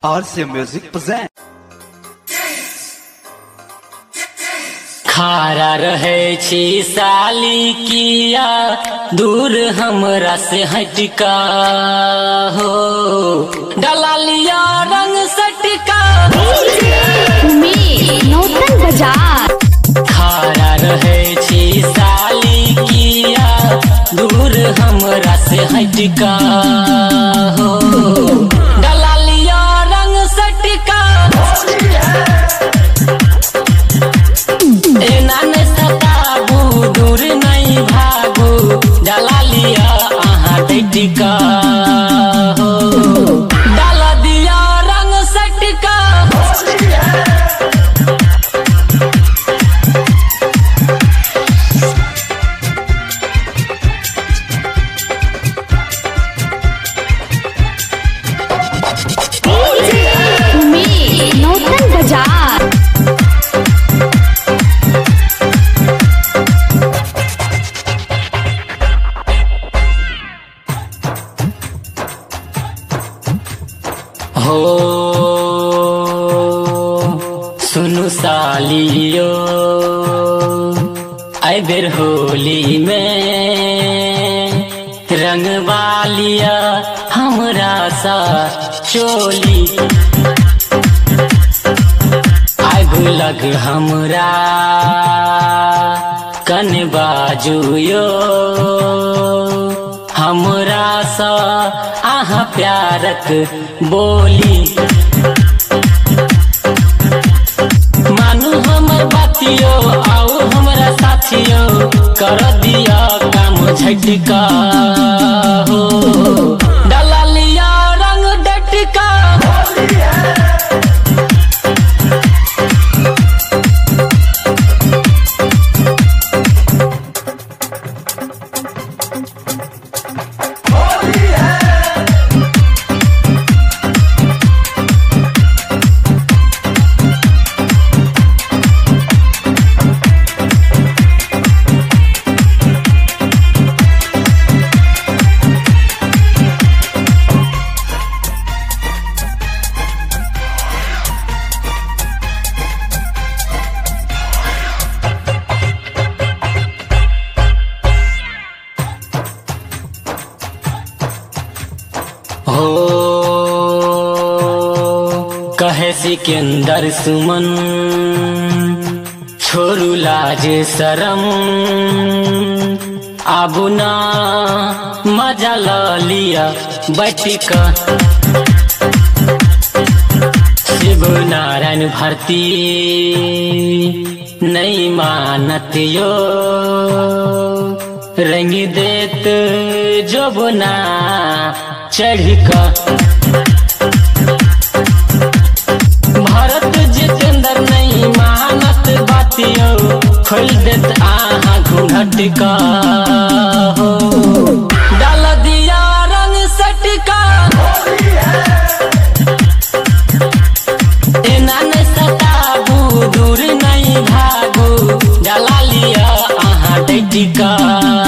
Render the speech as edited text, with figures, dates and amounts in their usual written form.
RC Music present. खारा रहे छी साली किया दूर हमरा से हटका हो डला लिया रंग सटका नौतन बाजार। खारा रहे छी साली किया दूर हमरा से हटका हो डला लिया रंग सटका दूर नहीं भागू डला लिया आहा टिका हो डाला दिया रंग सटका नौतन बाजार। हो सुनु सालियो आई बेर होली में रंग वालिया हमरा सा चोली आई भूलग हमरा कन बाजुयो हमरा सा आहा प्यारक बोली मानू हमर बातियो आओ हमरा साथियो कर दिया काम झटका हो डला लिया रंग डटका हो कहे सिकंदर सुमन छोरू लाज शरम आबू ना मजा ला लिया बैठका शिव नारायण भारती नहीं मानत यो रंग देत जोबना चढ़का भारत जितेंद्र नहीं मानत बातियो खोल देत आहा घूंघटका हो डाल दिया रंग सटका एना ने सताबू दूर नहीं भागू डाला लिया आहा टिका।